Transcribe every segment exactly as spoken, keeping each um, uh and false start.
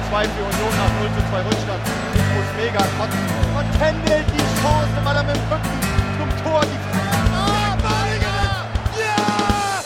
zwei für Union nach null zu zwei Rückstand. Ich muss mega kotzen. Und Kendall die Chance, weil er mit dem Rücken zum Tor die Ah, Balinger! Ja!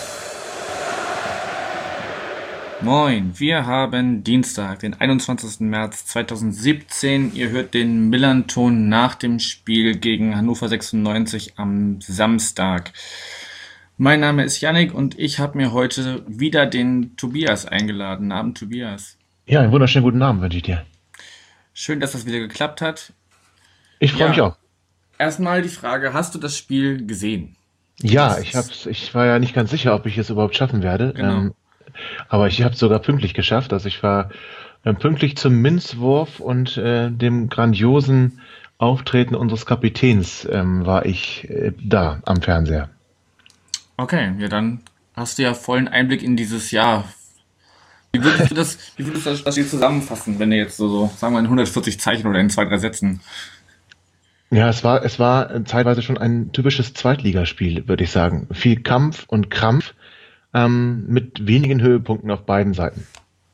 Moin, wir haben Dienstag, den einundzwanzigsten März zweitausendsiebzehn. Ihr hört den Millern-Ton nach dem Spiel gegen Hannover sechsundneunzig am Samstag. Mein Name ist Yannick und ich habe mir heute wieder den Tobias eingeladen. Guten Abend, Tobias. Ja, einen wunderschönen guten Abend wünsche ich dir. Schön, dass das wieder geklappt hat. Ich freue Ja. mich auch. Erstmal die Frage, hast du das Spiel gesehen? Ja, Das ich ist- hab's, ich war ja nicht ganz sicher, ob ich es überhaupt schaffen werde. Genau. Ähm, aber ich habe es sogar pünktlich geschafft. Also ich war ähm, pünktlich zum Minzwurf und äh, dem grandiosen Auftreten unseres Kapitäns ähm, war ich äh, da am Fernseher. Okay, ja, dann hast du ja vollen Einblick in dieses Jahr. Wie würdest du das, wie würdest du das das Spiel zusammenfassen, wenn du jetzt so, so, sagen wir in hundertvierzig Zeichen oder in zwei, drei Sätzen? Ja, es war, es war äh, zeitweise schon ein typisches Zweitligaspiel, würde ich sagen. Viel Kampf und Krampf ähm, mit wenigen Höhepunkten auf beiden Seiten.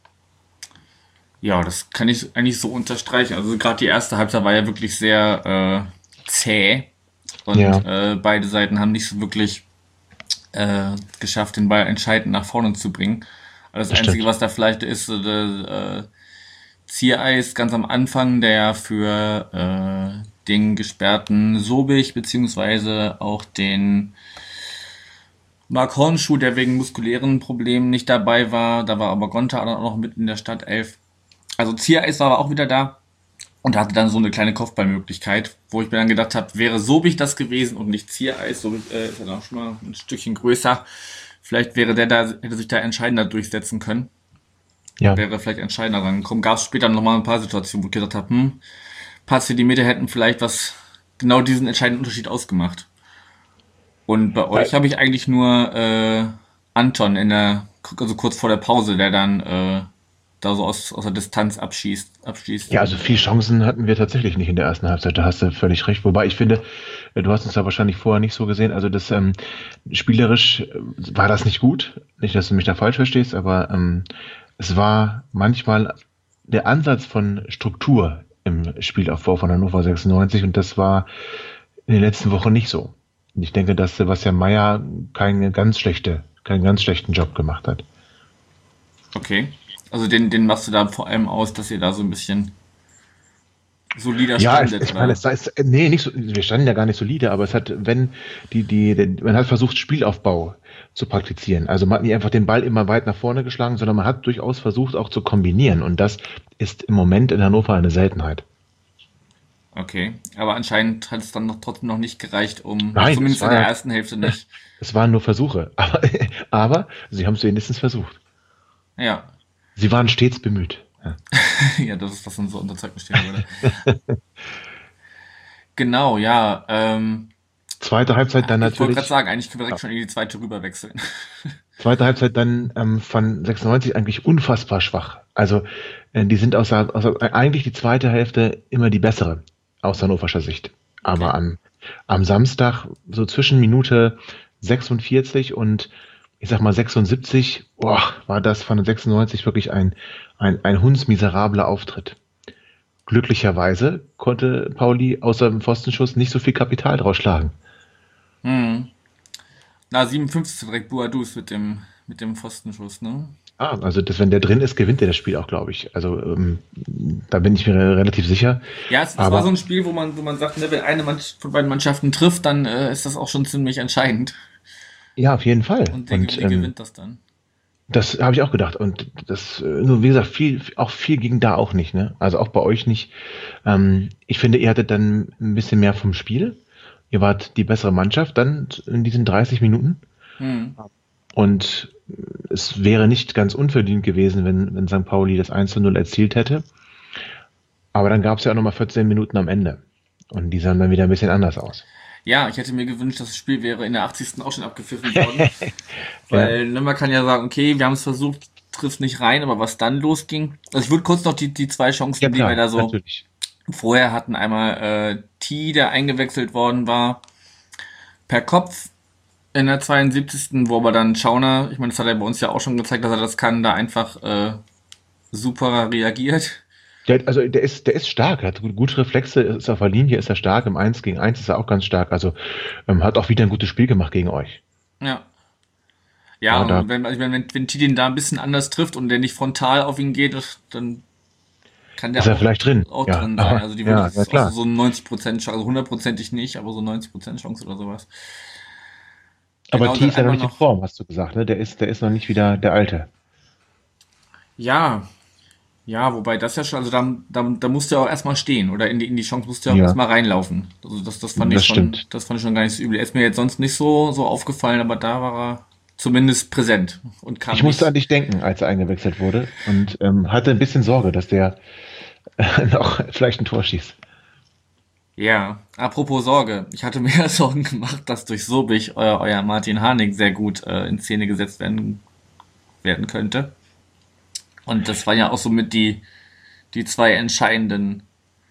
Ja, das kann ich eigentlich so unterstreichen. Also gerade die erste Halbzeit war ja wirklich sehr äh, zäh und Ja. äh, beide Seiten haben nicht so wirklich äh, geschafft, den Ball entscheidend nach vorne zu bringen. Also das Das Einzige, stimmt. was da vielleicht ist, äh, äh, Ziereis ganz am Anfang, der für äh, den gesperrten Sobich beziehungsweise auch den Mark Hornschuh, der wegen muskulären Problemen nicht dabei war. Da war aber Gonta auch noch mit in der Startelf. Also Ziereis war aber auch wieder da und hatte dann so eine kleine Kopfballmöglichkeit, wo ich mir dann gedacht habe, wäre Sobich das gewesen und nicht Ziereis, Sobich äh, ist ja dann auch schon mal ein Stückchen größer. Vielleicht wäre der da, hätte sich da entscheidender durchsetzen können. Ja. Wäre vielleicht entscheidender rangekommen. Gab es später noch mal ein paar Situationen, wo ich gedacht habe, hm, ein paar Zentimeter hätten vielleicht was, genau diesen entscheidenden Unterschied ausgemacht. Und bei euch habe ich eigentlich nur äh, Anton in der, also kurz vor der Pause, der dann äh, da so aus, aus der Distanz abschießt, abschließt. Ja, also viel Chancen hatten wir tatsächlich nicht in der ersten Halbzeit, da hast du völlig recht. Wobei ich finde, äh, du hast uns ja wahrscheinlich vorher nicht so gesehen. Also das ähm, spielerisch äh, war das nicht gut. Nicht, dass du mich da falsch verstehst, aber ähm, es war manchmal der Ansatz von Struktur im Spielaufbau von Hannover sechsundneunzig und das war in den letzten Wochen nicht so. Und ich denke, dass Sebastian Meyer keine ganz schlechte, keinen ganz schlechten Job gemacht hat. Okay. Also den, den machst du da vor allem aus, dass ihr da so ein bisschen solider Ja, es, standet, ich meine, oder? es ist, nee, nicht so, wir standen ja gar nicht solide, aber es hat, wenn die, die, die, man hat versucht, Spielaufbau zu praktizieren. Also man hat nicht einfach den Ball immer weit nach vorne geschlagen, sondern man hat durchaus versucht, auch zu kombinieren. Und das ist im Moment in Hannover eine Seltenheit. Okay. Aber anscheinend hat es dann noch trotzdem noch nicht gereicht, um, Nein, zumindest es in der war, ersten Hälfte nicht. es waren nur Versuche. Aber, aber sie haben es wenigstens versucht. Ja. Sie waren stets bemüht. Ja. Ja, das ist, was in so unter Zeugnis stehen würde. Genau, ja. Ähm, Zweite Halbzeit dann ich wollte gerade natürlich, sagen, eigentlich können wir direkt schon in die zweite rüber wechseln. zweite Halbzeit dann ähm, von sechsundneunzig eigentlich unfassbar schwach. Also äh, die sind aus, der- aus der- eigentlich die zweite Hälfte immer die bessere aus hannoverscher Sicht. Aber Okay. am, am Samstag so zwischen Minute sechsundvierzig und ich sag mal sechsundsiebzig, boah, war das von sechsundneunzig wirklich ein, ein, ein hundsmiserabler Auftritt. Glücklicherweise konnte Pauli außer dem Pfostenschuss nicht so viel Kapital draus schlagen. Hm. Na, siebenundfünfzig direkt Boadus mit dem, mit dem Pfostenschuss, ne? Ah, also das, wenn der drin ist, gewinnt er das Spiel auch, glaube ich. Also ähm, da bin ich mir re- relativ sicher. Ja, es, es war Aber so ein Spiel, wo man, wo man sagt, ne, wenn eine Mann- von beiden Mannschaften trifft, dann äh, ist das auch schon ziemlich entscheidend. ja, auf jeden Fall. Und die, Und die ähm, gewinnt das dann. das habe ich auch gedacht. Und das, äh, nur wie gesagt, viel, auch viel ging da auch nicht, ne? Also auch bei euch nicht. Ähm, ich finde, ihr hattet dann ein bisschen mehr vom Spiel. Ihr wart die bessere Mannschaft dann in diesen dreißig Minuten. Hm. Und es wäre nicht ganz unverdient gewesen, wenn, wenn Sankt Pauli das eins zu null erzielt hätte. Aber dann gab es ja auch nochmal vierzehn Minuten am Ende. Und die sahen dann wieder ein bisschen anders aus. Ja, ich hätte mir gewünscht, das Spiel wäre in der achtzigsten auch schon abgepfiffen worden. Weil ne, man kann ja sagen, okay, wir haben es versucht, trifft nicht rein, aber was dann losging. Also ich würde kurz noch die, die zwei Chancen, Ja, die wir klar, da so natürlich. vorher hatten. Einmal äh, T, der eingewechselt worden war, per Kopf in der zweiundsiebzigsten wo aber dann Schauner, ich meine, das hat er bei uns ja auch schon gezeigt, dass er das kann, da einfach äh, super reagiert. Der, also der ist, der ist stark, hat gut- gute Reflexe, ist auf der Linie, ist er stark, im Eins gegen Eins ist er auch ganz stark, also ähm, hat auch wieder ein gutes Spiel gemacht gegen euch. Ja. Ja, Ja, da und wenn, also wenn, wenn, wenn Tidin da ein bisschen anders trifft und der nicht frontal auf ihn geht, dann kann der ist er auch, vielleicht drin. auch Ja, drin sein. aber, Also die würde ja, ich ja das ist auch so klar. so ein neunzig Prozent Chance, also hundertprozentig nicht, aber so neunzig Prozent Chance oder sowas. Aber Genau, T dann ist ja noch einmal nicht in noch. Form, hast du gesagt, ne? Der ist, der ist noch nicht wieder der Alte. Ja, ja, wobei das ja schon, also da, da, da musst du ja auch erstmal stehen oder in die, in die Chance musst du ja auch Ja, erstmal reinlaufen. Also das, das fand ich das schon, stimmt. das fand ich schon gar nicht so übel. Er ist mir jetzt sonst nicht so, so aufgefallen, aber da war er zumindest präsent und kam Ich musste an nicht. dich denken, als er eingewechselt wurde und ähm, hatte ein bisschen Sorge, dass der äh, noch vielleicht ein Tor schießt. Ja, apropos Sorge. Ich hatte mir Sorgen gemacht, dass durch Sobich euer, euer Martin Harnik sehr gut äh, in Szene gesetzt werden, werden könnte. Und das waren ja auch somit die, die zwei entscheidenden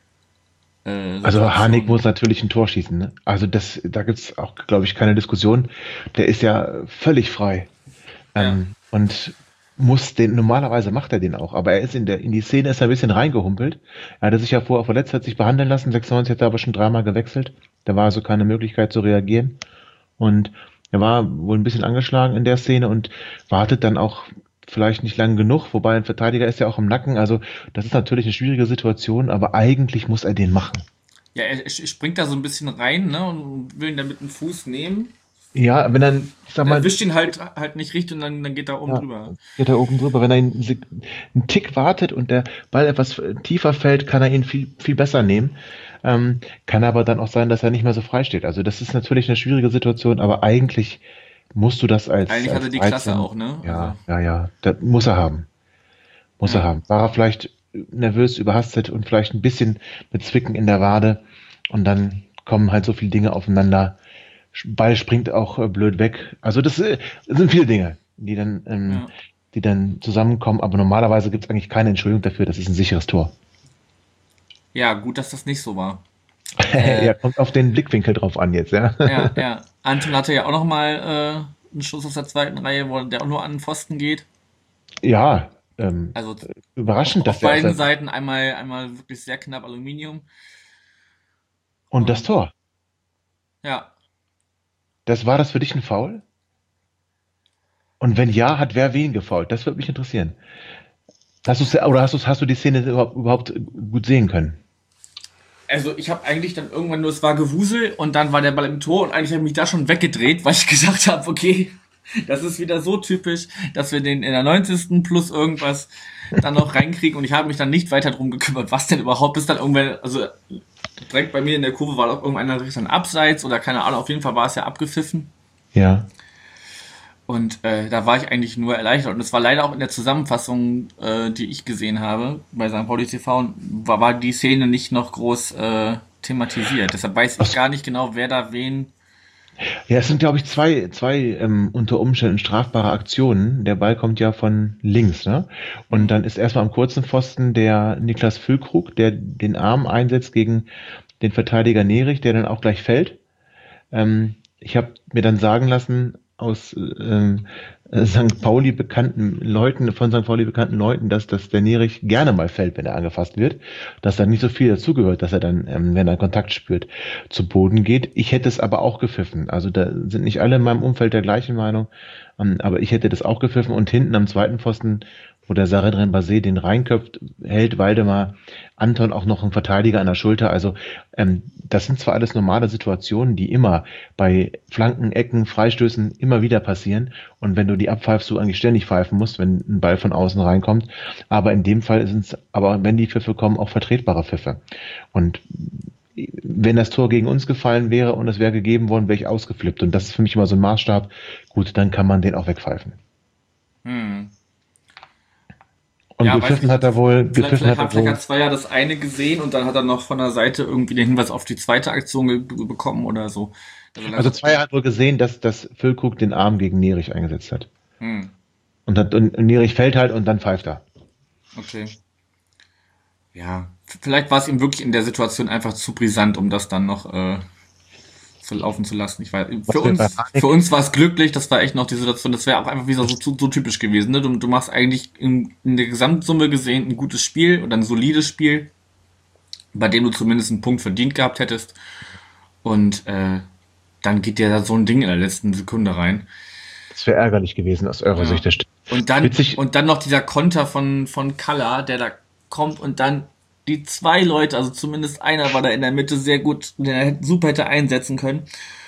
äh, Also Harnik Situationen. muss natürlich ein Tor schießen, ne? Also das, da gibt's auch, glaube ich, keine Diskussion. Der ist ja völlig frei. Ja. Ähm, und muss den, normalerweise macht er den auch, aber er ist in der, in die Szene ist er ein bisschen reingehumpelt. Er hatte sich ja vorher verletzt, hat sich behandeln lassen, sechsundneunzig hat er aber schon dreimal gewechselt. Da war also keine Möglichkeit zu reagieren. Und er war wohl ein bisschen angeschlagen in der Szene und wartet dann auch vielleicht nicht lang genug, wobei ein Verteidiger ist ja auch im Nacken. Also das ist natürlich eine schwierige Situation, aber eigentlich muss er den machen. Ja, er, er springt da so ein bisschen rein, ne, und will ihn dann mit dem Fuß nehmen. Ja, wenn dann, ich sag Und er mal, wischt ihn halt halt nicht richtig und dann, dann geht er oben ja, drüber. geht er oben drüber. Wenn er einen, Sek- einen Tick wartet und der Ball etwas tiefer fällt, kann er ihn viel, viel besser nehmen. Ähm, kann aber dann auch sein, dass er nicht mehr so frei steht. Also das ist natürlich eine schwierige Situation, aber eigentlich musst du das als, Eigentlich hat er als die Klasse dreizehn, auch, ne? Also, ja, ja, ja, das muss er haben. Muss er ja. haben. War er vielleicht nervös, überhastet und vielleicht ein bisschen mit Zwicken in der Wade und dann kommen halt so viele Dinge aufeinander. Ball springt auch äh, blöd weg. Also das, äh, das sind viele Dinge, die dann, ähm, Ja. die dann zusammenkommen. Aber normalerweise gibt es eigentlich keine Entschuldigung dafür. Das ist ein sicheres Tor. Ja, gut, dass das nicht so war. Äh, Ja, kommt auf den Blickwinkel drauf an jetzt, ja. ja, ja. Anton hatte ja auch noch mal äh, einen Schuss aus der zweiten Reihe, wo der auch nur an den Pfosten geht. Ja, ähm, Also auf, überraschend, auf dass der aus beiden der, Seiten einmal, einmal wirklich sehr knapp Aluminium. und das Und Tor. ja, Das war das für dich ein Foul? Und wenn ja, hat wer wen gefoult? Das würde mich interessieren. Hast du oder hast du hast du die Szene überhaupt, überhaupt gut sehen können? also ich habe eigentlich dann irgendwann nur, es war Gewusel und dann war der Ball im Tor und eigentlich habe ich mich da schon weggedreht, weil ich gesagt habe, okay, das ist wieder so typisch, dass wir den in der neunzigsten plus irgendwas dann noch reinkriegen und ich habe mich dann nicht weiter drum gekümmert, was denn überhaupt ist dann irgendwann, also direkt bei mir in der Kurve war doch irgendeiner Richtung Abseits oder keine Ahnung, auf jeden Fall war es ja abgepfiffen. Ja. Und äh, da war ich eigentlich nur erleichtert. Und es war leider auch in der Zusammenfassung, äh, die ich gesehen habe bei Sankt Pauli T V, war, war die Szene nicht noch groß äh, thematisiert. Deshalb weiß ich Ach, gar nicht genau, wer da wen. ja, es sind, glaube ich, zwei, zwei ähm, unter Umständen strafbare Aktionen. Der Ball kommt ja von links, ne? Und Hm, dann ist erstmal am kurzen Pfosten der Niklas Füllkrug, der den Arm einsetzt gegen den Verteidiger Nerich, der dann auch gleich fällt. Ähm, ich habe mir dann sagen lassen aus ähm, äh, Sankt Pauli bekannten Leuten, von Sankt Pauli bekannten Leuten, dass, dass der Nerich gerne mal fällt, wenn er angefasst wird, dass da nicht so viel dazugehört, dass er dann, ähm, wenn er Kontakt spürt, zu Boden geht. Ich hätte es aber auch gepfiffen. Also da sind nicht alle in meinem Umfeld der gleichen Meinung, ähm, aber ich hätte das auch gepfiffen und hinten am zweiten Pfosten, wo der Saredren Basé den reinköpft, hält Waldemar Anton auch noch einen Verteidiger an der Schulter. Also ähm, das sind zwar alles normale Situationen, die immer bei Flanken, Ecken, Freistößen immer wieder passieren. Und wenn du die abpfeifst, du eigentlich ständig pfeifen musst, wenn ein Ball von außen reinkommt. Aber in dem Fall sind es, aber wenn die Pfiffe kommen, auch vertretbare Pfiffe. Und wenn das Tor gegen uns gefallen wäre und es wäre gegeben worden, wäre ich ausgeflippt. Und das ist für mich immer so ein Maßstab. Gut, dann kann man den auch wegpfeifen. hm. Und Ja, weiß gepfiffen nicht. hat er wohl, Vielleicht, gepfiffen vielleicht, hat hat, er vielleicht wohl, hat Zweier das eine gesehen und dann hat er noch von der Seite irgendwie den Hinweis auf die zweite Aktion ge bekommen oder so. Also also langsam. Zweier hat wohl gesehen, dass, dass Füllkrug den Arm gegen Nerich eingesetzt hat. Hm, Und, hat, und Nerich fällt halt und dann pfeift er. okay. Ja, vielleicht war es ihm wirklich in der Situation einfach zu brisant, um das dann noch äh, zu laufen zu lassen. Ich weiß, für uns, für uns war es glücklich, das war echt noch die Situation, das wäre auch einfach wieder so, so, so typisch gewesen. Ne? Du, du machst eigentlich in, in der Gesamtsumme gesehen ein gutes Spiel oder ein solides Spiel, bei dem du zumindest einen Punkt verdient gehabt hättest. Und äh, dann geht dir da so ein Ding in der letzten Sekunde rein. Das wäre ärgerlich gewesen aus eurer ja. Sicht. Das stimmt. Und dann, und dann noch dieser Konter von, von Kalla, der da kommt und dann die zwei Leute, also zumindest einer war da in der Mitte sehr gut, den er super hätte einsetzen können.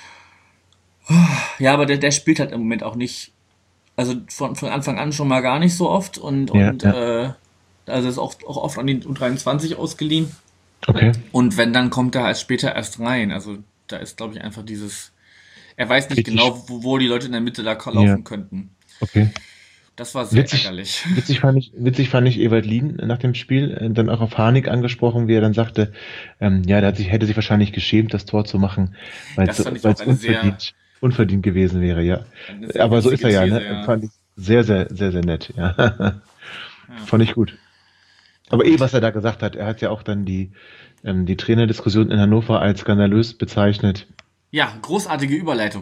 Ja, aber der, der spielt halt im Moment auch nicht, also von, von Anfang an schon mal gar nicht so oft und, ja, und ja. Äh, also ist auch, auch oft an die U dreiundzwanzig ausgeliehen. Okay. Und wenn, dann kommt er halt später erst rein. Also da ist, glaube ich, einfach dieses, er weiß nicht Richtig. genau, wo, wo die Leute in der Mitte da laufen ja. könnten. Okay. Das war sehr witzig, ärgerlich. Witzig fand ich, witzig fand ich Ewald Lien nach dem Spiel äh, dann auch auf Harnik angesprochen, wie er dann sagte, ähm, ja, der hat sich, hätte sich wahrscheinlich geschämt, das Tor zu machen, weil es unverdient, sehr, unverdient gewesen wäre, ja. Aber so ist er ja, These, ne? Ja. Fand ich sehr, sehr, sehr, sehr nett, ja. ja. Fand ich gut. Aber eh, was er da gesagt hat, er hat ja auch dann die, ähm, die Trainerdiskussion in Hannover als skandalös bezeichnet. Ja, großartige Überleitung.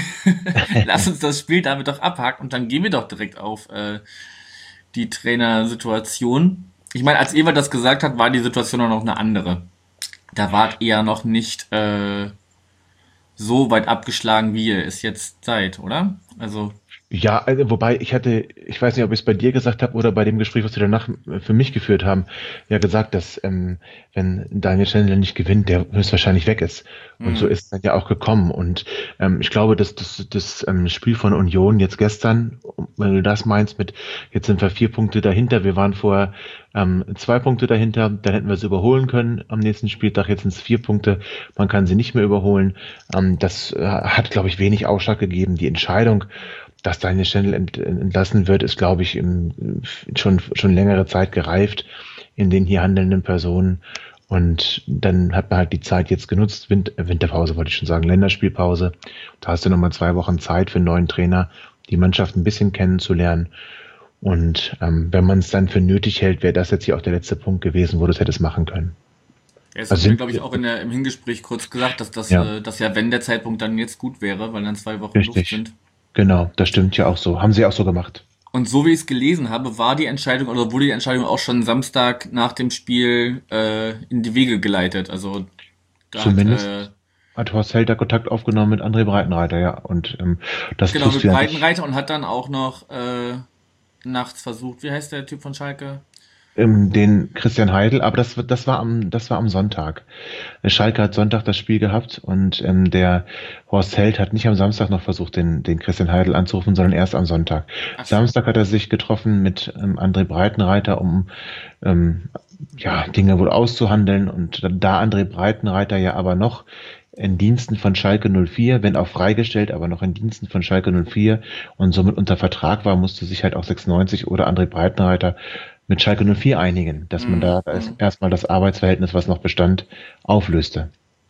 Lass uns das Spiel damit doch abhaken und dann gehen wir doch direkt auf äh, die Trainersituation. Ich meine, als Eva das gesagt hat, war die Situation auch noch eine andere. Da wart ihr noch nicht äh, so weit abgeschlagen, wie ihr es jetzt seid, oder? Also Ja, also, wobei ich hatte, ich weiß nicht, ob ich es bei dir gesagt habe oder bei dem Gespräch, was wir danach für mich geführt haben, ja gesagt, dass ähm, wenn Daniel Schendler nicht gewinnt, der höchstwahrscheinlich weg ist. Und mhm. so ist es dann ja auch gekommen. Und ähm, ich glaube, dass das, das ähm, Spiel von Union jetzt gestern, wenn du das meinst, mit jetzt sind wir vier Punkte dahinter, wir waren vorher ähm, zwei Punkte dahinter, dann hätten wir es überholen können am nächsten Spieltag, jetzt sind es vier Punkte, man kann sie nicht mehr überholen. Ähm, das äh, hat, glaube ich, wenig Ausschlag gegeben. Die Entscheidung, dass Daniel Schendl ent, entlassen wird, ist, glaube ich, im, schon, schon längere Zeit gereift in den hier handelnden Personen. Und dann hat man halt die Zeit jetzt genutzt, Winter, Winterpause wollte ich schon sagen, Länderspielpause. Da hast du nochmal zwei Wochen Zeit für einen neuen Trainer, die Mannschaft ein bisschen kennenzulernen. Und ähm, wenn man es dann für nötig hält, wäre das jetzt hier auch der letzte Punkt gewesen, wo du es hättest machen können. Ja, es also hat mir, glaube ich, auch in der, im Hingespräch kurz gesagt, dass das ja. Äh, dass ja, wenn der Zeitpunkt dann jetzt gut wäre, weil dann zwei Wochen Richtig. Luft sind. Genau, das stimmt ja auch so. Haben sie auch so gemacht. Und so wie ich es gelesen habe, war die Entscheidung oder wurde die Entscheidung auch schon Samstag nach dem Spiel äh, in die Wege geleitet. Also da Zumindest hat, äh, hat Horst Held da Kontakt aufgenommen mit André Breitenreiter, ja. Und ähm, das genau, mit Breitenreiter ja und hat dann auch noch äh, nachts versucht, wie heißt der Typ von Schalke? Den Christian Heidel, aber das, das war am, das war am Sonntag. Schalke hat Sonntag das Spiel gehabt und ähm, der Horst Held hat nicht am Samstag noch versucht, den, den Christian Heidel anzurufen, sondern erst am Sonntag. Ach. Samstag hat er sich getroffen mit ähm, André Breitenreiter, um ähm, ja, Dinge wohl auszuhandeln, und da André Breitenreiter ja aber noch in Diensten von Schalke null vier, wenn auch freigestellt, aber noch in Diensten von Schalke null vier und somit unter Vertrag war, musste sich halt auch sechsundneunzig oder André Breitenreiter mit Schalke null vier einigen, dass man da mhm. erstmal das Arbeitsverhältnis, was noch bestand, auflöste.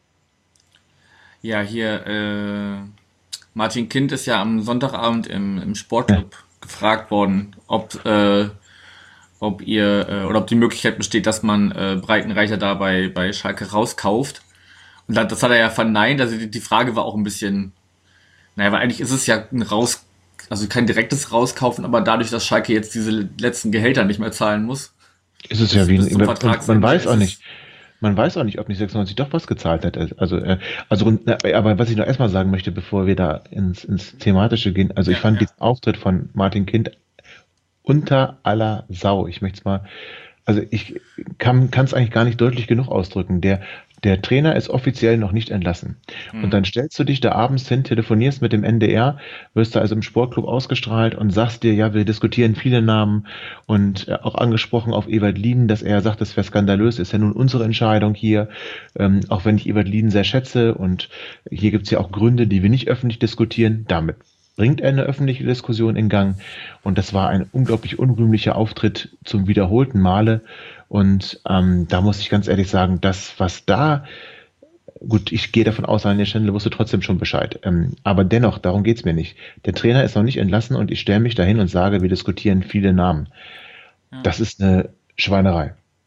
Ja, hier äh, Martin Kind ist ja am Sonntagabend im, im Sportclub ja. gefragt worden, ob äh, ob ihr äh, oder ob die Möglichkeit besteht, dass man äh, Breitenreiter da bei, bei Schalke rauskauft. Und das hat er ja verneint. Also die, die Frage war auch ein bisschen, naja, weil eigentlich ist es ja ein Raus Also kein direktes Rauskaufen, aber dadurch, dass Schalke jetzt diese letzten Gehälter nicht mehr zahlen muss. Ist es ja wie ein Vertrag. Man weiß auch nicht. Man weiß auch nicht, ob nicht sechsundneunzig doch was gezahlt hat. Also, äh, also, aber was ich noch erstmal sagen möchte, bevor wir da ins, ins Thematische gehen, also ja, ich fand ja. diesen Auftritt von Martin Kind unter aller Sau. Ich möchte es mal, also ich kann es eigentlich gar nicht deutlich genug ausdrücken. Der Der Trainer ist offiziell noch nicht entlassen. Mhm. Und dann stellst du dich da abends hin, telefonierst mit dem N D R, wirst da also im Sportclub ausgestrahlt und sagst dir, ja, wir diskutieren viele Namen und äh, auch angesprochen auf Ewald Lien, dass er sagt, das wäre skandalös, ist ja nun unsere Entscheidung hier, ähm, auch wenn ich Ewald Lien sehr schätze, und hier gibt's ja auch Gründe, die wir nicht öffentlich diskutieren. Damit bringt er eine öffentliche Diskussion in Gang, und das war ein unglaublich unrühmlicher Auftritt zum wiederholten Male. Und ähm, da muss ich ganz ehrlich sagen, das, was da, gut, ich gehe davon aus, Daniel Schendl wusste trotzdem schon Bescheid. Ähm, aber dennoch, darum geht's mir nicht. Der Trainer ist noch nicht entlassen und ich stelle mich dahin und sage, wir diskutieren viele Namen. Ja. Das ist eine Schweinerei.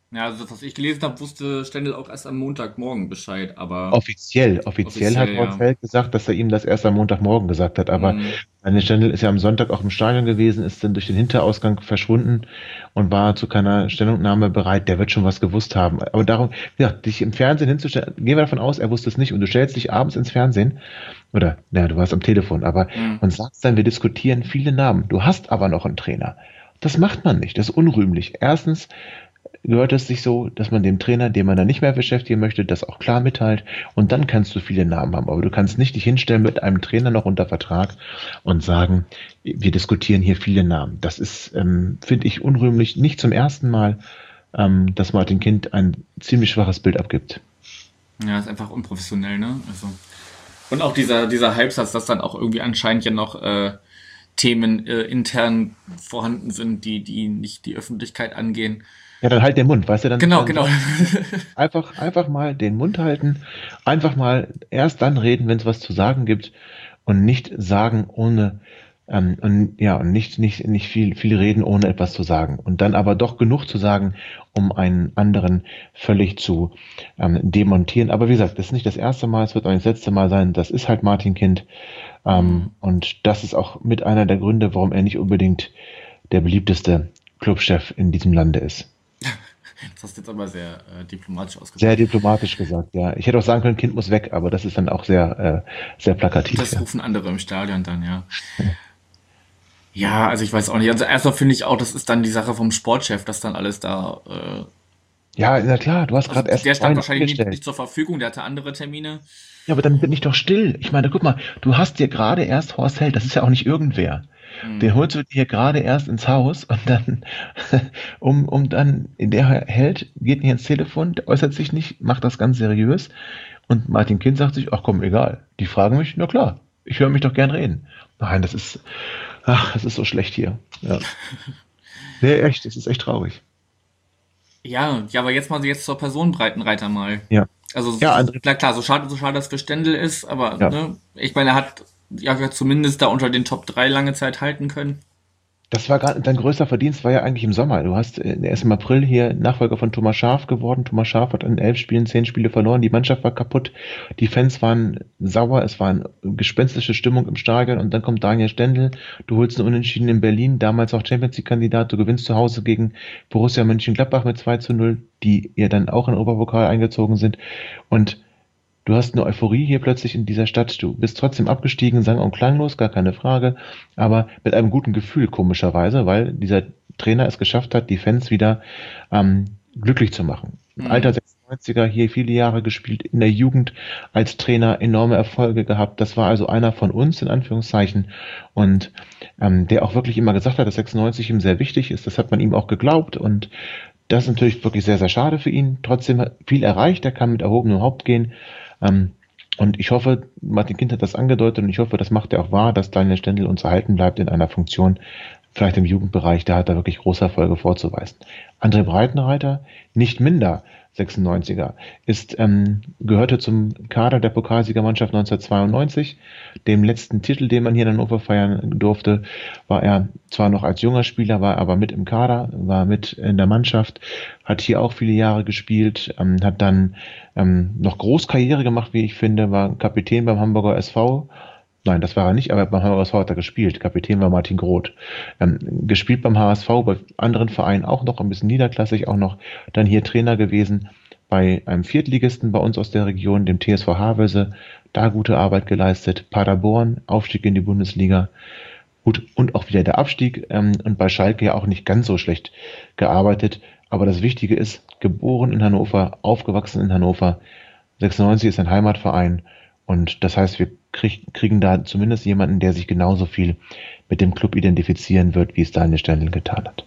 Ja, also das, was ich gelesen habe, wusste Stendel auch erst am Montagmorgen Bescheid, aber Offiziell, offiziell hat offiziell, Horst ja. Held gesagt, dass er ihm das erst am Montagmorgen gesagt hat, aber Hm. Daniel Stendel ist ja am Sonntag auch im Stadion gewesen, ist dann durch den Hinterausgang verschwunden und war zu keiner Stellungnahme bereit. Der wird schon was gewusst haben. Aber darum, ja, dich im Fernsehen hinzustellen, gehen wir davon aus, er wusste es nicht und du stellst dich abends ins Fernsehen oder, naja, du warst am Telefon, aber Hm. und sagst dann, wir diskutieren viele Namen. Du hast aber noch einen Trainer. Das macht man nicht. Das ist unrühmlich. Erstens gehört es sich so, dass man dem Trainer, den man dann nicht mehr beschäftigen möchte, das auch klar mitteilt und dann kannst du viele Namen haben. Aber du kannst nicht dich hinstellen mit einem Trainer noch unter Vertrag und sagen, wir diskutieren hier viele Namen. Das ist, ähm, finde ich, unrühmlich. Nicht zum ersten Mal, ähm, dass Martin Kind ein ziemlich schwaches Bild abgibt. Ja, ist einfach unprofessionell, ne? Also. Und auch dieser, dieser Halbsatz, dass dann auch irgendwie anscheinend ja noch äh, Themen äh, intern vorhanden sind, die, die nicht die Öffentlichkeit angehen. Ja, dann halt den Mund, weißt du, dann, Genau, dann genau. einfach, einfach mal den Mund halten, einfach mal erst dann reden, wenn es was zu sagen gibt und nicht sagen ohne, ähm, und, ja, und nicht, nicht, nicht viel, viel reden, ohne etwas zu sagen. Und dann aber doch genug zu sagen, um einen anderen völlig zu ähm, demontieren. Aber wie gesagt, das ist nicht das erste Mal, es wird auch nicht das letzte Mal sein. Das ist halt Martin Kind. Ähm, und das ist auch mit einer der Gründe, warum er nicht unbedingt der beliebteste Clubchef in diesem Lande ist. Das hast du jetzt aber sehr äh, diplomatisch ausgedrückt. Sehr diplomatisch gesagt, ja. Ich hätte auch sagen können, Kind muss weg, aber das ist dann auch sehr, äh, sehr plakativ. Das Ja. rufen andere im Stadion dann, ja. Ja, also ich weiß auch nicht. Also erstmal finde ich auch, das ist dann die Sache vom Sportchef, dass dann alles da. Äh, Ja, na klar, du hast also gerade erst der stand einen wahrscheinlich nicht, angestellt. nicht zur Verfügung, der hatte andere Termine. Ja, aber dann bin ich doch still. Ich meine, guck mal, du hast dir gerade erst Horst Held, das ist ja auch nicht irgendwer. Den holst du dir gerade erst ins Haus und dann, um, um dann, der Held geht nicht ins Telefon, der äußert sich nicht, macht das ganz seriös und Martin Kind sagt sich, ach komm, egal. Die fragen mich, na klar, ich höre mich doch gern reden. Nein, das ist, ach, das ist so schlecht hier. Ja. Nee, echt, das ist echt traurig. Ja, ja, aber jetzt mal jetzt zur Personenbreitenreiter mal. Ja. Also Ja, so- André, na klar, so schade, so schade das für Stendel ist, aber ja. ne, ich meine, er hat ja zumindest da unter den Top drei lange Zeit halten können. Das war gerade dein größter Verdienst war ja eigentlich im Sommer. Du hast äh, er ist im April hier Nachfolger von Thomas Schaaf geworden. Thomas Schaaf hat in elf Spielen zehn Spiele verloren. Die Mannschaft war kaputt. Die Fans waren sauer. Es war eine gespenstische Stimmung im Stadion. Und dann kommt Daniel Stendel. Du holst einen Unentschieden in Berlin. Damals auch Champions League-Kandidat. Du gewinnst zu Hause gegen Borussia Mönchengladbach mit zwei zu null, die ihr dann auch in den Oberpokal eingezogen sind. Und du hast eine Euphorie hier plötzlich in dieser Stadt. Du bist trotzdem abgestiegen, sang- und klanglos, gar keine Frage, aber mit einem guten Gefühl, komischerweise, weil dieser Trainer es geschafft hat, die Fans wieder ähm, glücklich zu machen. Mhm. Alter sechsundneunziger, hier viele Jahre gespielt, in der Jugend als Trainer enorme Erfolge gehabt. Das war also einer von uns, in Anführungszeichen, und ähm, der auch wirklich immer gesagt hat, dass sechsundneunzig ihm sehr wichtig ist. Das hat man ihm auch geglaubt und das ist natürlich wirklich sehr, sehr schade für ihn. Trotzdem hat viel erreicht, er kann mit erhobenem Haupt gehen. Ähm, und ich hoffe, Martin Kind hat das angedeutet und ich hoffe, das macht er auch wahr, dass Daniel Stendel uns erhalten bleibt in einer Funktion, vielleicht im Jugendbereich, da hat er wirklich große Erfolge vorzuweisen. André Breitenreiter, nicht minder sechsundneunziger, ist, ähm, gehörte zum Kader der Pokalsiegermannschaft neunzehnhundertzweiundneunzig. Dem letzten Titel, den man hier in Hannover feiern durfte, war er zwar noch als junger Spieler, war aber mit im Kader, war mit in der Mannschaft, hat hier auch viele Jahre gespielt, ähm, hat dann ähm, noch Großkarriere gemacht, wie ich finde, war Kapitän beim Hamburger S V. Nein, das war er nicht, aber beim Hamburger S V hat er gespielt. Kapitän war Martin Groth. Ähm, gespielt beim H S V, bei anderen Vereinen auch noch, ein bisschen niederklassig auch noch. Dann hier Trainer gewesen bei einem Viertligisten bei uns aus der Region, dem T S V Havelse. Da gute Arbeit geleistet. Paderborn, Aufstieg in die Bundesliga. Gut, und auch wieder der Abstieg. Ähm, und bei Schalke ja auch nicht ganz so schlecht gearbeitet. Aber das Wichtige ist, geboren in Hannover, aufgewachsen in Hannover. sechsundneunzig ist ein Heimatverein. Und das heißt, wir krieg, kriegen da zumindest jemanden, der sich genauso viel mit dem Club identifizieren wird, wie es Daniel Stendel getan hat.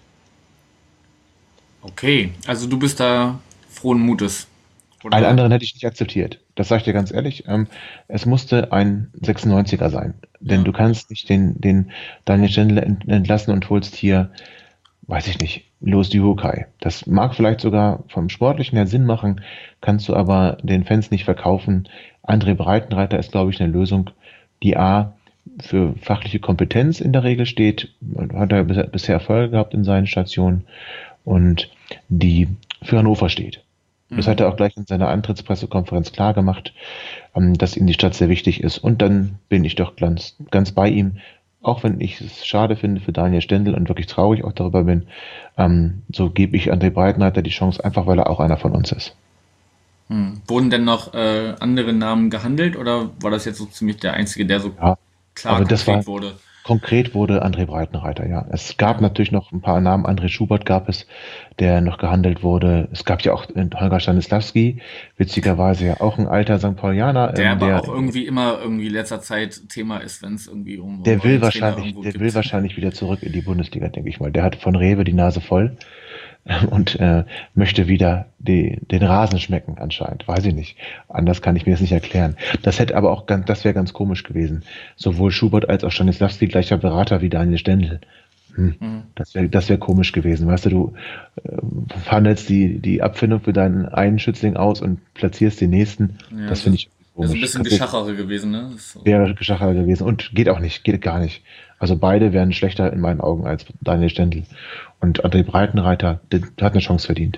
Okay, also du bist da frohen Mutes. Oder? Einen anderen hätte ich nicht akzeptiert. Das sage ich dir ganz ehrlich. Ähm, es musste ein sechsundneunziger sein. Denn Ja. du kannst nicht den, den Daniel Stendel ent, entlassen und holst hier, weiß ich nicht, Louis Diokai. Das mag vielleicht sogar vom Sportlichen her Sinn machen, kannst du aber den Fans nicht verkaufen. André Breitenreiter ist, glaube ich, eine Lösung, die A, für fachliche Kompetenz in der Regel steht, hat er bisher Erfolge gehabt in seinen Stationen und die für Hannover steht. Mhm. Das hat er auch gleich in seiner Antrittspressekonferenz klar gemacht, ähm, dass ihm die Stadt sehr wichtig ist. Und dann bin ich doch ganz, ganz bei ihm, auch wenn ich es schade finde für Daniel Stendel und wirklich traurig auch darüber bin, ähm, so gebe ich André Breitenreiter die Chance, einfach weil er auch einer von uns ist. Hm. Wurden denn noch äh, andere Namen gehandelt oder war das jetzt so ziemlich der einzige, der so ja, klar aber das konkret war, wurde? Konkret wurde André Breitenreiter, ja. Es gab ja. natürlich noch ein paar Namen. André Schubert gab es, der noch gehandelt wurde. Es gab ja auch Holger Stanislawski, witzigerweise ja auch ein alter Sankt Paulianer. Der ähm, aber der, auch irgendwie immer irgendwie in letzter Zeit Thema ist, wenn es irgendwie um Der um will neue Trainer wahrscheinlich, irgendwo der gibt. will wahrscheinlich wieder zurück in die Bundesliga, denke ich mal. Der hat von Rewe die Nase voll ähm, und äh, möchte wieder die, den Rasen schmecken anscheinend. Weiß ich nicht. Anders kann ich mir das nicht erklären. Das hätte aber auch ganz, das wäre ganz komisch gewesen. Sowohl Schubert als auch Stanislawski gleicher Berater wie Daniel Stendel. Hm. Mhm. Das wäre das wär komisch gewesen. Weißt du, du äh, verhandelst die, die Abfindung für deinen einen Schützling aus und platzierst den nächsten. Ja, das finde ich Das ist ein komisch. bisschen Das Geschachere gewesen, ne? Das ist so. wäre Geschacher gewesen und geht auch nicht, geht gar nicht. Also beide wären schlechter in meinen Augen als Daniel Stendel. Und André Breitenreiter, der hat eine Chance verdient.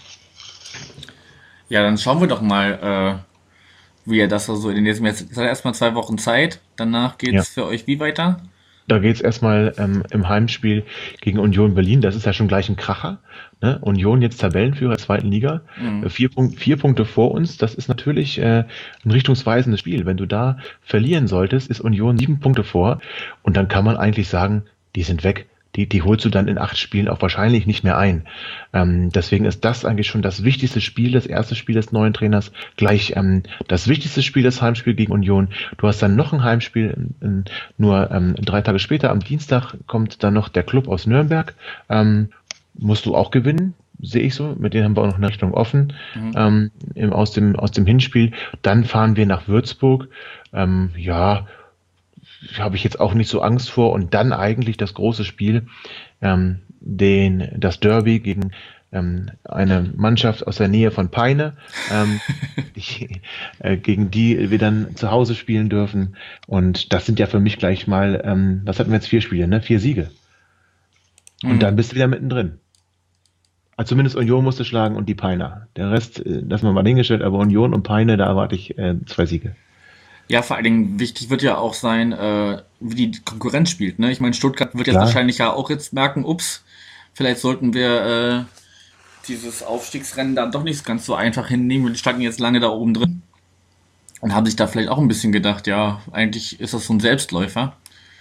Ja, dann schauen wir doch mal, äh, wie er das so in den nächsten, jetzt hat er erstmal zwei Wochen Zeit, danach geht's Ja. für euch wie weiter? Da geht's erstmal ähm, im Heimspiel gegen Union Berlin. Das ist ja schon gleich ein Kracher. Ne? Union jetzt Tabellenführer der zweiten Liga. Mhm. Äh, Vier, Punkt, vier Punkte vor uns. Das ist natürlich äh, ein richtungsweisendes Spiel. Wenn du da verlieren solltest, ist Union sieben Punkte vor. Und dann kann man eigentlich sagen, die sind weg. Die, die holst du dann in acht Spielen auch wahrscheinlich nicht mehr ein. Ähm, deswegen ist das eigentlich schon das wichtigste Spiel, das erste Spiel des neuen Trainers, gleich ähm, das wichtigste Spiel, das Heimspiel gegen Union. Du hast dann noch ein Heimspiel, in, in, nur ähm, drei Tage später, am Dienstag, kommt dann noch der Club aus Nürnberg. Ähm, musst du auch gewinnen, sehe ich so. Mit denen haben wir auch noch eine Richtung offen Mhm. ähm, im, aus, dem, aus dem Hinspiel. Dann fahren wir nach Würzburg. Ähm, ja, habe ich jetzt auch nicht so Angst vor. Und dann eigentlich das große Spiel, ähm, den, das Derby gegen ähm, eine Mannschaft aus der Nähe von Peine, ähm, die, äh, gegen die wir dann zu Hause spielen dürfen. Und das sind ja für mich gleich mal, ähm, was hatten wir jetzt, vier Spiele, ne? Vier Siege. Und Mhm. dann bist du wieder mittendrin. Also zumindest Union musste schlagen und die Peiner. Der Rest, äh, lassen wir mal hingestellt, aber Union und Peine, da erwarte ich äh, zwei Siege. Ja, vor allen Dingen wichtig wird ja auch sein, äh, wie die Konkurrenz spielt, ne? Ich meine, Stuttgart wird jetzt Klar. wahrscheinlich ja auch jetzt merken, ups, vielleicht sollten wir äh, dieses Aufstiegsrennen dann doch nicht ganz so einfach hinnehmen. Die standen jetzt lange da oben drin und haben sich da vielleicht auch ein bisschen gedacht, ja, eigentlich ist das so ein Selbstläufer.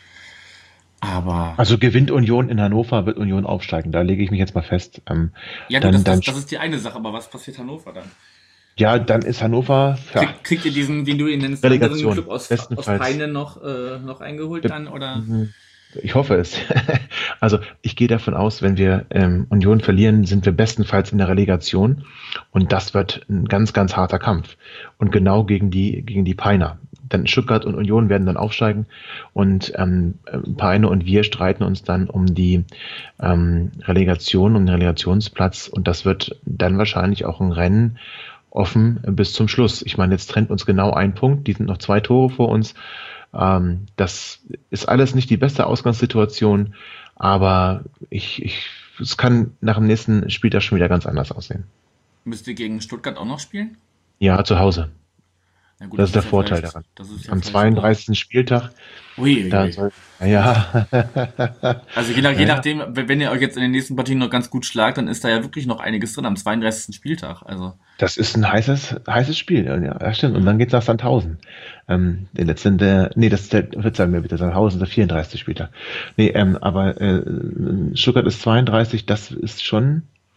Aber Also gewinnt Union in Hannover, wird Union aufsteigen. Da lege ich mich jetzt mal fest. Ähm, ja, gut, dann, das, dann, das, das ist die eine Sache, aber was passiert Hannover dann? ja, dann ist Hannover, ja, Krieg, kriegt ihr diesen, wie du ihn nennst, anderen Relegation, Club aus, aus bestenfalls. Peine noch, äh, noch eingeholt dann? Oder? Ich hoffe es. Also ich gehe davon aus, wenn wir ähm, Union verlieren, sind wir bestenfalls in der Relegation. Und das wird ein ganz, ganz harter Kampf. Und genau gegen die, gegen die Peiner. Denn Stuttgart und Union werden dann aufsteigen. Und ähm, Peine und wir streiten uns dann um die ähm, Relegation, um den Relegationsplatz. Und das wird dann wahrscheinlich auch ein Rennen offen bis zum Schluss. Ich meine, jetzt trennt uns genau ein Punkt. Die sind noch zwei Tore vor uns. Ähm, das ist alles nicht die beste Ausgangssituation, aber ich, ich, es kann nach dem nächsten Spieltag schon wieder ganz anders aussehen. Müsst ihr gegen Stuttgart auch noch spielen? Ja, zu Hause. Na gut, Das ist der ja Vorteil vielleicht- daran. Das ist ja Am vielleicht zweiunddreißigsten Spieltag, auch- Ui, ui, da ui. soll, ja, Also je, nach, je Ja. nachdem, wenn wenn ihr euch jetzt in den nächsten Partien noch ganz gut schlagt, dann ist da ja wirklich noch einiges drin am zweiunddreißigsten Spieltag. Also das ist ein heißes, heißes Spiel, ja, ja, stimmt. Und dann geht's nach Sandhausen. Ähm, der letzte, der, nee, das ist der, verzeihen mir bitte, Sandhausen, der vierunddreißigste Spieltag. Nee, ähm, aber äh, Stuttgart ist zweiunddreißig, das ist schon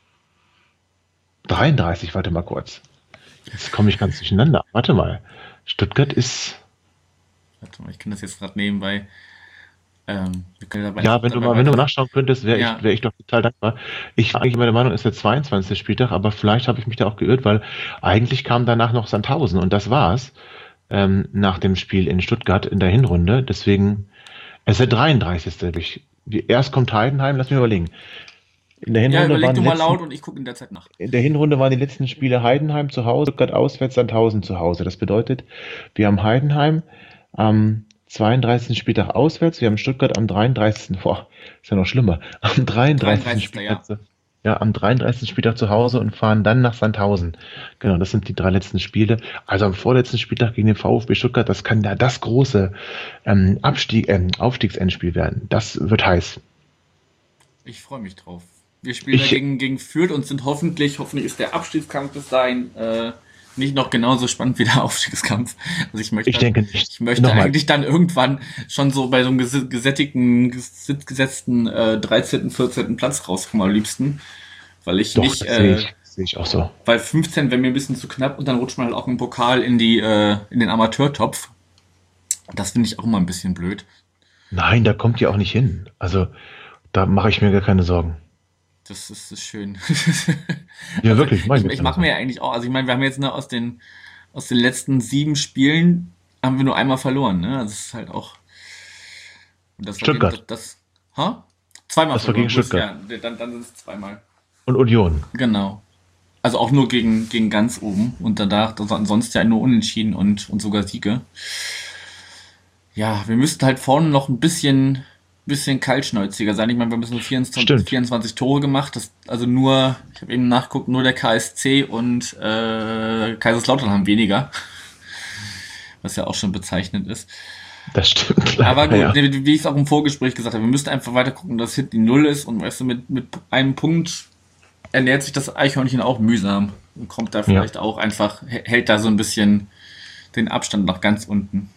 dreiunddreißig, warte mal kurz. Jetzt komme ich ganz durcheinander. Warte mal. Stuttgart ist, warte mal, ich kann das jetzt gerade nebenbei. Ähm, wir können dabei ja, wenn du dabei mal, wenn du weiter- mal nachschauen könntest, wäre Ja. ich, wäre ich doch total dankbar. Ich war eigentlich immer der Meinung, es ist der zweiundzwanzigste Spieltag, aber vielleicht habe ich mich da auch geirrt, weil eigentlich kam danach noch Sandhausen und das war's, ähm, nach dem Spiel in Stuttgart in der Hinrunde. Deswegen, es ist der dreiunddreißigste Ich, wie- erst kommt Heidenheim, lass mich überlegen. In der Ja, Hinrunde, überleg waren du die mal letzten, laut und ich gucke in der Zeit nach. in der Hinrunde waren die letzten Spiele Heidenheim zu Hause, Stuttgart auswärts, Sandhausen zu Hause. Das bedeutet, wir haben Heidenheim am zweiunddreißigsten Spieltag auswärts, wir haben Stuttgart am dreiunddreißigsten Boah, ist ja noch schlimmer, am dreiunddreißigsten dreiunddreißigsten, ja. Spieltag zu, ja, am dreiunddreißigsten Spieltag zu Hause und fahren dann nach Sandhausen. Genau, das sind die drei letzten Spiele. Also am vorletzten Spieltag gegen den VfB Stuttgart, das kann ja das große ähm, Abstieg, ähm, Aufstiegsendspiel werden. Das wird heiß. Ich freue mich drauf. Wir spielen Ich- ja gegen, gegen Fürth und sind hoffentlich, hoffentlich ist der Abstiegskampf bis dahin äh, nicht noch genauso spannend wie der Aufstiegskampf. Also ich möchte, Ich denke nicht. ich möchte Nochmal. eigentlich dann irgendwann schon so bei so einem ges- gesättigten, ges- gesetzten äh, dreizehnten, vierzehnten Platz rauskommen am liebsten. Weil ich Doch, nicht, das sehe äh, ich, sehe ich auch so. weil fünfzehn wäre mir ein bisschen zu knapp und dann rutscht man halt auch im Pokal in die, äh, in den Amateurtopf. Das finde ich auch immer ein bisschen blöd. Nein, da kommt ihr auch nicht hin. Also da mache ich mir gar keine Sorgen. Das ist, ist schön. Ja, wirklich, mach Ich, mir ich keine mache mir ja eigentlich auch, also ich meine, wir haben jetzt ne, aus den aus den letzten sieben Spielen haben wir nur einmal verloren, ne? Also es ist halt auch und das war Stuttgart. Gegen, das, das ha? Zweimal Das war verloren. gegen gut, Stuttgart. Ja, dann dann sind es zweimal. Und Union. Genau. Also auch nur gegen gegen ganz oben und danach das war ansonsten ja nur Unentschieden und und sogar Siege. Ja, wir müssten halt vorne noch ein bisschen bisschen kaltschnäuziger sein. Ich meine, wir haben jetzt nur vierundzwanzig, Stimmt. vierundzwanzig Tore gemacht. Das, also nur, ich habe eben nachgeguckt, nur der K S C und äh, Kaiserslautern haben weniger. Was ja auch schon bezeichnend ist. Das stimmt. Aber gut, ja. wie wie ich es auch im Vorgespräch gesagt habe, wir müssten einfach weiter gucken, dass hinten die Null ist und weißt du, mit, mit einem Punkt ernährt sich das Eichhörnchen auch mühsam und kommt da vielleicht auch einfach, hält da so ein bisschen den Abstand nach ganz unten.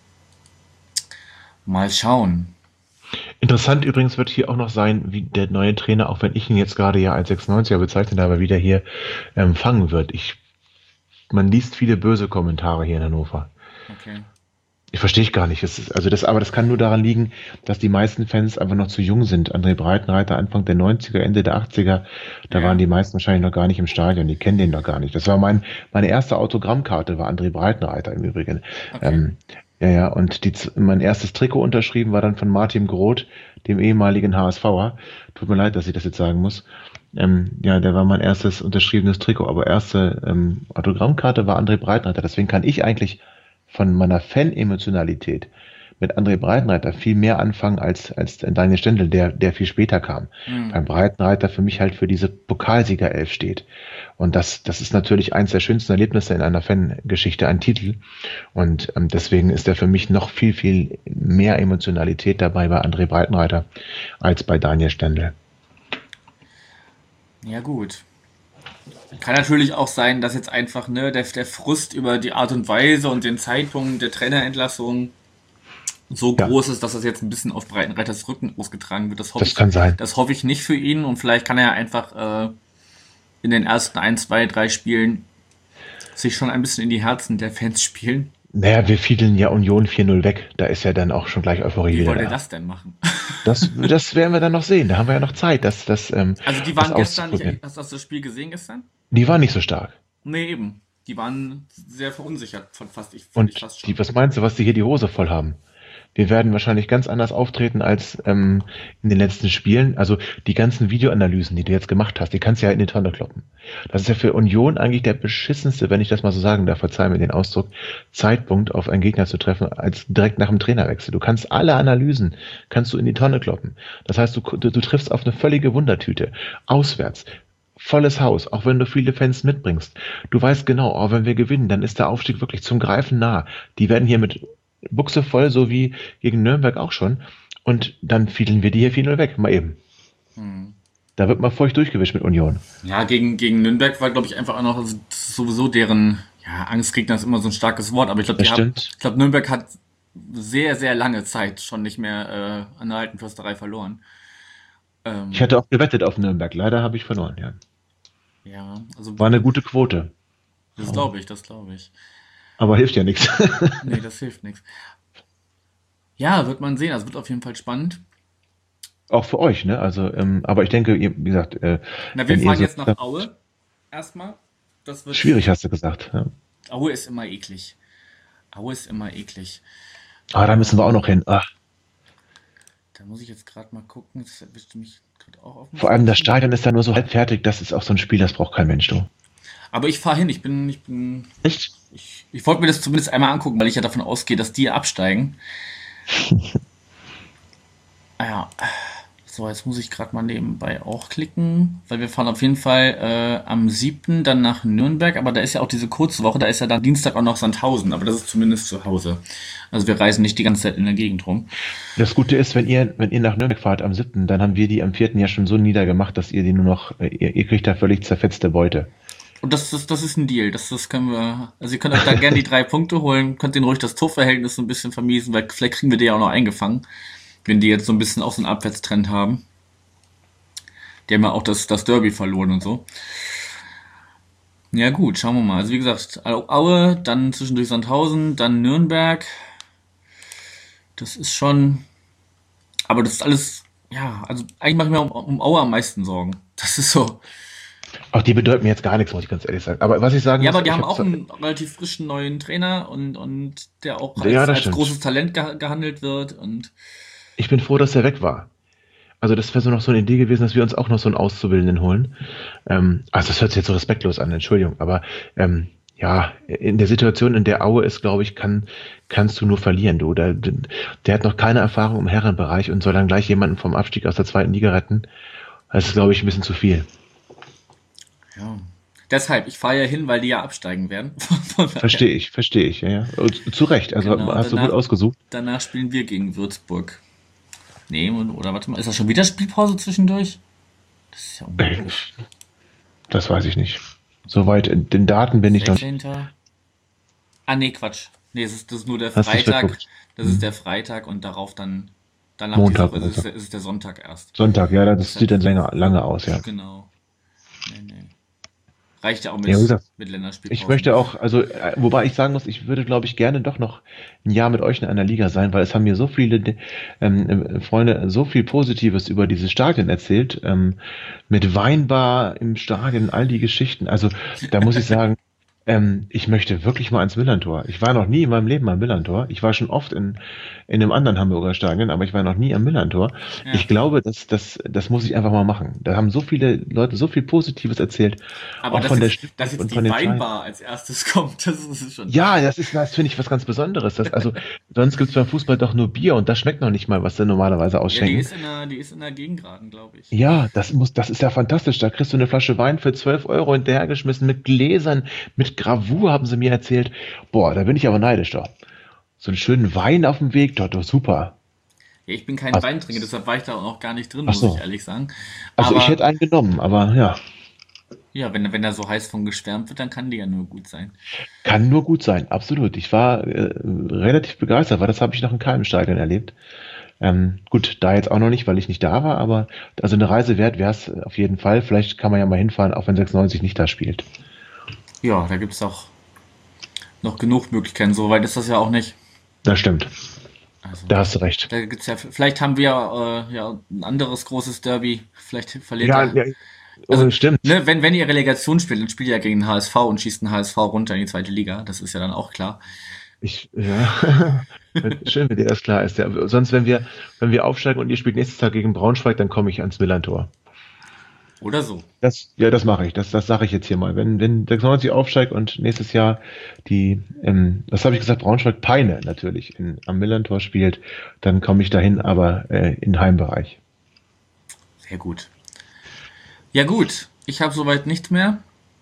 Mal schauen. Interessant übrigens wird hier auch noch sein, wie der neue Trainer, auch wenn ich ihn jetzt gerade ja als sechsundneunziger bezeichnet habe, wieder hier empfangen wird. Ich, man liest viele böse Kommentare hier in Hannover. Okay. Ich verstehe ich gar nicht. Es ist, also das, aber das kann nur daran liegen, dass die meisten Fans einfach noch zu jung sind. André Breitenreiter Anfang der neunziger, Ende der achtziger, da Ja. waren die meisten wahrscheinlich noch gar nicht im Stadion. Die kennen den noch gar nicht. Das war mein, meine erste Autogrammkarte, war André Breitenreiter im Übrigen. Okay. Ähm, ja, ja, und die, mein erstes Trikot unterschrieben war dann von Martin Groth, dem ehemaligen HSVer. Tut mir leid, dass ich das jetzt sagen muss. Ähm, ja, der war mein erstes unterschriebenes Trikot, aber erste ähm, Autogrammkarte war André Breitenreiter. Deswegen kann ich eigentlich von meiner Fan-Emotionalität mit André Breitenreiter viel mehr anfangen als, als Daniel Stendel, der, der viel später kam. Mhm. Beim Breitenreiter für mich halt für diese Pokalsiegerelf steht. Und das, das ist natürlich eins der schönsten Erlebnisse in einer Fangeschichte, ein Titel. Und ähm, deswegen ist da für mich noch viel, viel mehr Emotionalität dabei bei André Breitenreiter als bei Daniel Stendel. Ja, gut. Kann natürlich auch sein, dass jetzt einfach ne, der, der Frust über die Art und Weise und den Zeitpunkt der Trainerentlassung so Ja. groß ist, dass das jetzt ein bisschen auf Breitenreiters Rücken ausgetragen wird. Das hoffe Das ich, kann sein. das hoffe ich nicht für ihn und vielleicht kann er ja einfach äh, in den ersten ein, zwei, drei Spielen sich schon ein bisschen in die Herzen der Fans spielen. Naja, wir fiedeln ja Union vier null weg. Da ist ja dann auch schon gleich Euphorie Wie wieder wollt ihr da. das denn machen? Das, das werden wir dann noch sehen. Da haben wir ja noch Zeit, das, das, ähm, Also die das waren gestern, nicht, auszuprobieren. hast du das Spiel gesehen gestern? Die waren nicht so stark. Nee, eben. Die waren sehr verunsichert von fast, ich, fand Und ich fast schon. die, was meinst du, was die hier die Hose voll haben? Wir werden wahrscheinlich ganz anders auftreten als ähm, in den letzten Spielen. Also die ganzen Videoanalysen, die du jetzt gemacht hast, die kannst du ja in die Tonne kloppen. Das ist ja für Union eigentlich der beschissenste, wenn ich das mal so sagen darf, verzeih mir den Ausdruck, Zeitpunkt auf einen Gegner zu treffen, als direkt nach dem Trainerwechsel. Du kannst alle Analysen, kannst du in die Tonne kloppen. Das heißt, du, du, du triffst auf eine völlige Wundertüte. Auswärts. Volles Haus, auch wenn du viele Fans mitbringst. Du weißt genau, auch wenn wir gewinnen, dann ist der Aufstieg wirklich zum Greifen nah. Die werden hier mit Buchse voll, so wie gegen Nürnberg auch schon. Und dann fiedeln wir die hier vier null weg, mal eben. Hm. Da wird mal feucht durchgewischt mit Union. Ja, gegen, gegen Nürnberg war, glaube ich, einfach auch noch also, das ist sowieso deren, ja, Angstgegner ist immer so ein starkes Wort, aber ich glaube, Das die haben, stimmt. ich glaube, Nürnberg hat sehr, sehr lange Zeit schon nicht mehr äh, an der alten Försterei verloren. Ähm, Ich hatte auch gewettet auf Nürnberg. Leider habe ich verloren, ja. ja, also War eine gute Quote. das glaube ich, das glaube ich. Aber hilft ja nichts. Nee, das hilft nichts. Ja, wird man sehen, also wird auf jeden Fall spannend. Auch für euch, ne? Also, ähm, aber ich denke, ihr, wie gesagt, äh, Na, wir wenn ihr fahren so- jetzt nach Aue. Erstmal. Das wird schwierig, hast du gesagt. Ja. Aue ist immer eklig. Aue ist immer eklig. Ah, da müssen wir auch noch hin. Ach, Da muss ich jetzt gerade mal gucken. Das erwischt mich gerade auch auf dem vor allem das Falschen. Stadion ist da nur so halb fertig. Das ist auch so ein Spiel, das braucht kein Mensch, du. Aber ich fahre hin. Ich bin, ich bin, Echt? ich, ich wollte mir das zumindest einmal angucken, weil ich ja davon ausgehe, dass die absteigen. Ah ja, So, jetzt muss ich gerade mal nebenbei auch klicken, weil wir fahren auf jeden Fall äh, am siebten dann nach Nürnberg, aber da ist ja auch diese kurze Woche, da ist ja dann Dienstag auch noch Sandhausen, aber das ist zumindest zu Hause. Also wir reisen nicht die ganze Zeit in der Gegend rum. Das Gute ist, wenn ihr, wenn ihr nach Nürnberg fahrt am siebten, dann haben wir die am vierten ja schon so niedergemacht, dass ihr die nur noch, äh, ihr, ihr kriegt da völlig zerfetzte Beute. Und das, das, das ist ein Deal, das, das können wir, also ihr könnt euch da gerne die drei Punkte holen, könnt den ruhig das Torverhältnis so ein bisschen vermiesen, weil vielleicht kriegen wir die ja auch noch eingefangen, wenn die jetzt so ein bisschen auch so einen Abwärtstrend haben. Die haben ja auch das, das Derby verloren und so. Ja gut, schauen wir mal. Also wie gesagt, Aue, dann zwischendurch Sandhausen, dann Nürnberg. Das ist schon... Aber das ist alles... Ja, also eigentlich mache ich mir um, um Aue am meisten Sorgen. Das ist so... Auch die bedeuten mir jetzt gar nichts, muss ich ganz ehrlich sagen. Aber was ich sagen Ja, muss, aber die ich haben hab auch so- einen relativ frischen neuen Trainer und, und der auch als, Ja, das als stimmt. großes Talent geha- gehandelt wird. Und Ich bin froh, dass er weg war. Also das wäre so noch so eine Idee gewesen, dass wir uns auch noch so einen Auszubildenden holen. Ähm, also das hört sich jetzt so respektlos an, Entschuldigung. Aber ähm, ja, in der Situation, in der Aue ist, glaube ich, kann, kannst du nur verlieren. Du, der, der hat noch keine Erfahrung im Herrenbereich und soll dann gleich jemanden vom Abstieg aus der zweiten Liga retten. Das ist, glaube ich, ein bisschen zu viel. ja. Deshalb, ich fahre ja hin, weil die ja absteigen werden. Von daher- Verstehe ich, verstehe ich. Ja, ja. Und zu Recht, also Genau, hast du danach- gut ausgesucht. Danach spielen wir gegen Würzburg. Nee, und- oder warte mal, ist das schon wieder Spielpause zwischendurch? Das ist ja unmöglich. Das weiß ich nicht. Soweit in den Daten bin ich noch nicht. sechzehnten Ah, nee, Quatsch. Nee, es ist, das ist nur der Hast nicht Freitag. geguckt? Das ist der Freitag und darauf dann, danach Montag dieser Woche ist, oder es, ist es der Sonntag erst. Sonntag, ja, das sieht dann länger, lange aus, ja. Genau. Nee, nee. Reicht ja auch mit, Ja, wie gesagt, mit Länderspielpausen. Ich möchte auch, also, äh, wobei ich sagen muss, ich würde, glaube ich, gerne doch noch ein Jahr mit euch in einer Liga sein, weil es haben mir so viele ähm, äh, Freunde so viel Positives über dieses Stadion erzählt, ähm, mit Weinbar im Stadion, all die Geschichten. Also, da muss ich sagen, ähm, ich möchte wirklich mal ans Millerntor. Ich war noch nie in meinem Leben am Millerntor. Ich war schon oft in, in einem anderen Hamburger Stadion, aber ich war noch nie am Millerntor. Ja. Ich glaube, das, das, das muss ich einfach mal machen. Da haben so viele Leute so viel Positives erzählt. Aber auch dass, von der jetzt, Stimmung dass jetzt und die von den Scheinen. Weinbar als erstes kommt, das ist schon... Ja, das ist, das finde ich was ganz Besonderes. Das, also, sonst gibt's beim Fußball doch nur Bier und das schmeckt noch nicht mal, was sie normalerweise Ja, die ausschenken. ist in der, die ist in der Gegengraden, glaube ich. Ja, das muss, das ist ja fantastisch. Da kriegst du eine Flasche Wein für zwölf Euro hinterhergeschmissen mit Gläsern, mit Gravur, haben sie mir erzählt. Boah, da bin ich aber neidisch doch. So einen schönen Wein auf dem Weg, doch, doch super. Ja, ich bin kein Also- Weintrinker, deshalb war ich da auch noch gar nicht drin, Ach muss so. ich ehrlich sagen. Also Aber ich hätte einen genommen, aber ja, ja, wenn, wenn er so heiß von geschwärmt wird, dann kann die ja nur gut sein. kann nur gut sein, absolut. Ich war äh, relativ begeistert, weil das habe ich noch in keinem Stadion erlebt. Ähm, gut, da jetzt auch noch nicht, weil ich nicht da war, aber also eine Reise wert wäre es auf jeden Fall. Vielleicht kann man ja mal hinfahren, auch wenn sechsundneunzig nicht da spielt. Ja, da gibt's auch noch genug Möglichkeiten. So weit ist das ja auch nicht. Das stimmt, Also, da hast du recht. da gibt's ja, vielleicht haben wir äh, ja ein anderes großes Derby. Vielleicht verliert Ja, er. ja, Also, oh, stimmt. Ne, wenn, wenn ihr Relegation spielt, dann spielt ihr ja gegen den H S V und schießt den H S V runter in die zweite Liga. Das ist ja dann auch klar. Ich, ja. Schön, wenn dir das klar ist. Ja, sonst, wenn wir, wenn wir aufsteigen und ihr spielt nächstes Tag gegen Braunschweig, dann komme ich ans Millantor. Oder so. Das, ja, das mache ich. Das, das sage ich jetzt hier mal. Wenn, wenn sechsundneunzig aufsteigt und nächstes Jahr die, ähm, das habe ich gesagt, Braunschweig Peine natürlich in, am Millantor spielt, dann komme ich dahin, aber äh, in Heimbereich. Sehr gut. Ja gut, ich habe soweit nichts mehr.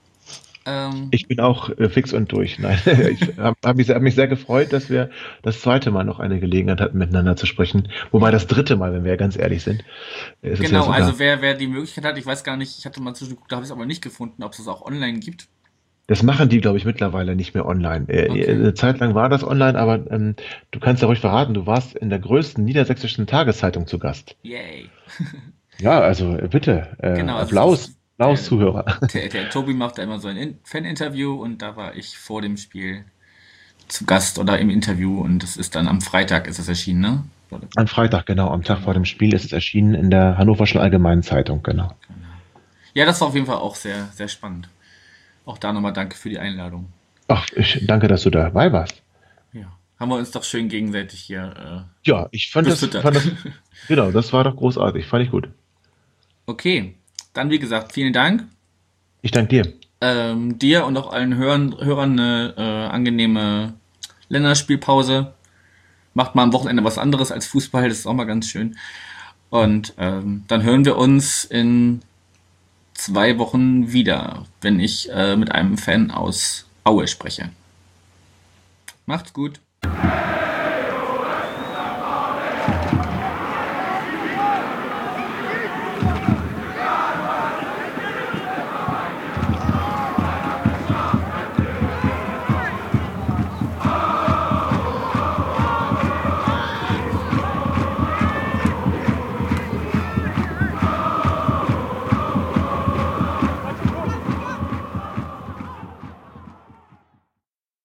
Ähm, Ich bin auch äh, fix und durch. Nein, ich habe hab mich, sehr- hab mich sehr gefreut, dass wir das zweite Mal noch eine Gelegenheit hatten, miteinander zu sprechen. Wobei das dritte Mal, wenn wir ja ganz ehrlich sind. Ist es genau, ja sogar, also wer, wer die Möglichkeit hat, ich weiß gar nicht, ich hatte mal zwischengeguckt, da habe ich es aber nicht gefunden, ob es das auch online gibt. das machen die, glaube ich, mittlerweile nicht mehr online. Äh, Okay. Eine Zeit lang war das online, aber ähm, du kannst ja ruhig verraten, du warst in der größten niedersächsischen Tageszeitung zu Gast. Yay. Ja, also äh, bitte, äh, Genau, also Applaus, das ist- Applaus, äh, Zuhörer. Der, der Tobi macht da immer so ein In- Fan-Interview und da war ich vor dem Spiel zu Gast oder im Interview und das ist dann am Freitag ist das erschienen, ne? Oder- Am Freitag, genau, am Tag vor dem Spiel ist es erschienen in der Hannoverschen Allgemeinen Zeitung, genau. Ja, das war auf jeden Fall auch sehr, sehr spannend. Auch da nochmal danke für die Einladung. Ach, ich danke, dass du dabei warst. Ja. Haben wir uns doch schön gegenseitig hier Ja, ich fand äh, das, befüttert. fand das, genau, das war doch großartig, fand ich gut. Okay, dann wie gesagt, vielen Dank. Ich danke dir. Ähm, dir und auch allen Hörern, Hörern eine äh, angenehme Länderspielpause. Macht mal am Wochenende was anderes als Fußball, das ist auch mal ganz schön. Und ähm, dann hören wir uns in zwei Wochen wieder, wenn ich äh, mit einem Fan aus Aue spreche. Macht's gut.